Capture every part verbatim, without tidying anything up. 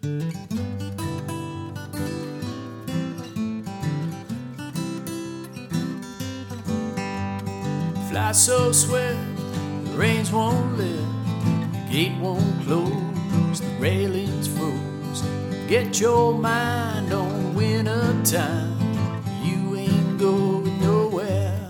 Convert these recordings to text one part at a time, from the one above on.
Fly so swift, the reins won't lift, the gate won't close, the railings froze. Get your mind on winter time, you ain't going nowhere.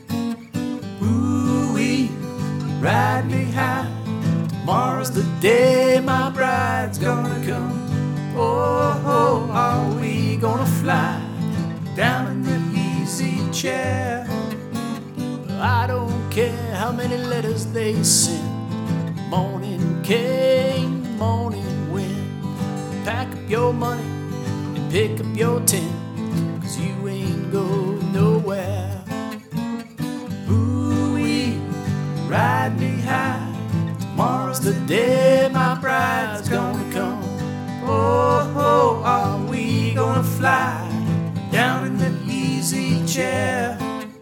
Ooh-wee, ride me high, tomorrow's the day my bride's gonna come. Oh, oh, are we gonna fly down in the easy chair? I don't care how many letters they send. Morning came, morning went. Pack up your money and pick up your tent, 'cause you ain't going nowhere. Ooh-wee, ride me high, tomorrow's the day my bride's gonna come. Oh, oh, are we gonna fly down in the easy chair?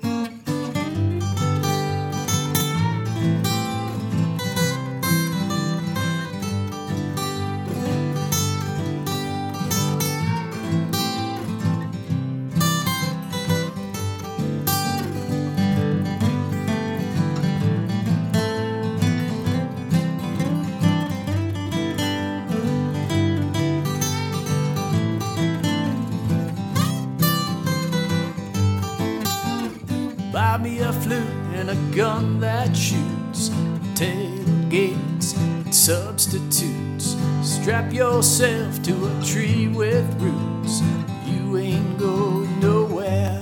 Buy me a flute and a gun that shoots, tailgates and substitutes. Strap yourself to a tree with roots, you ain't going nowhere.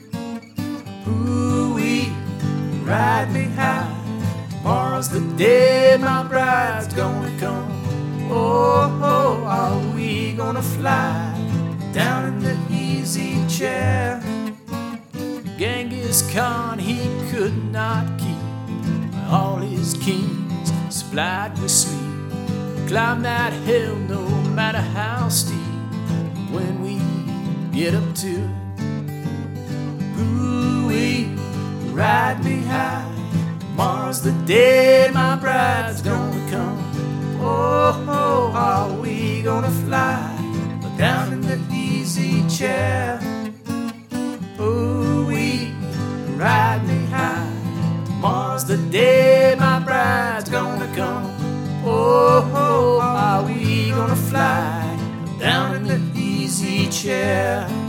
Ooh-wee, ride me high, tomorrow's the day my bride's gonna come. Oh, oh, are we gonna fly down in the easy chair? Genghis Khan, he could not keep all his kings supplied with sleep. Climb that hill no matter how steep, when we get up to it. Ooh-wee, ride me high, tomorrow's the day my bride's gonna come. Oh, oh, are we gonna fly down in the easy chair? Ooh-wee, ride me high, tomorrow's the day my bride's gonna come. Oh, oh, are we gonna fly down in the easy chair?